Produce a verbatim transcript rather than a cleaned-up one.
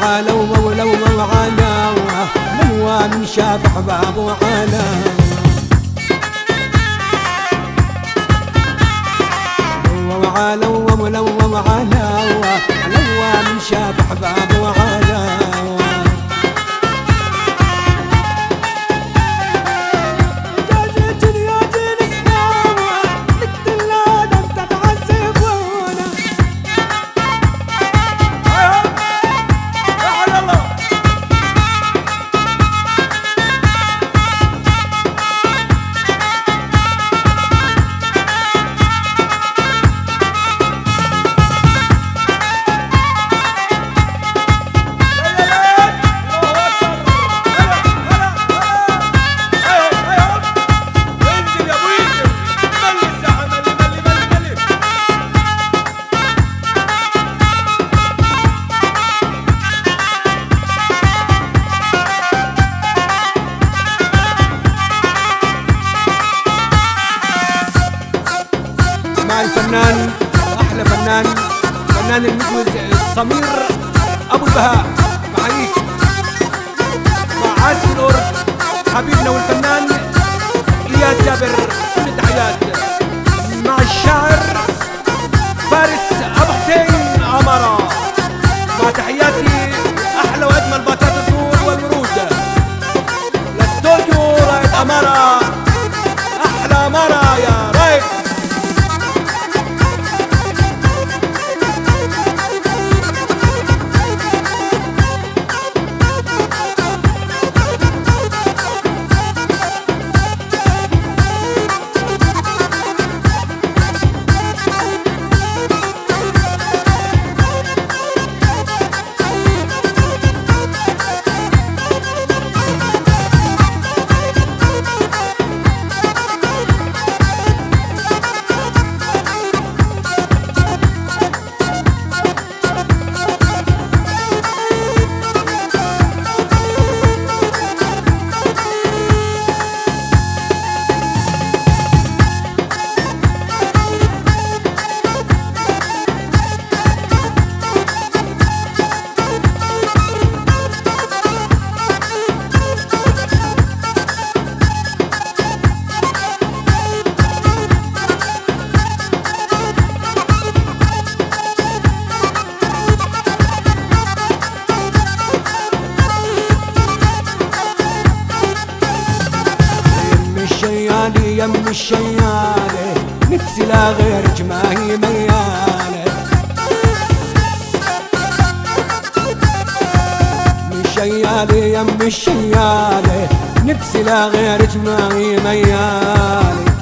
وعلوا ولو وعلوا لو من شاف احباب وعلوا وعلوا ولو وعلوا لو من شاف احباب وعلوا مع الفنان احلى فنان فنان المجوز الصمير ابو البهاء معيك مع عازف الاورج حبيبنا والفنان اياد جابر كل التحيات مع الشاعر فارس ابو حسين امارة مع تحياتي احلى واجمل باتات الزهور والورود لاستوديو رايد امارة احلى امارة يا رايد. يم الشيالة نفسي لا غيرك ما هي ميالة الشيالة يم الشيالة نفسي لا غيرك ما هي ميالة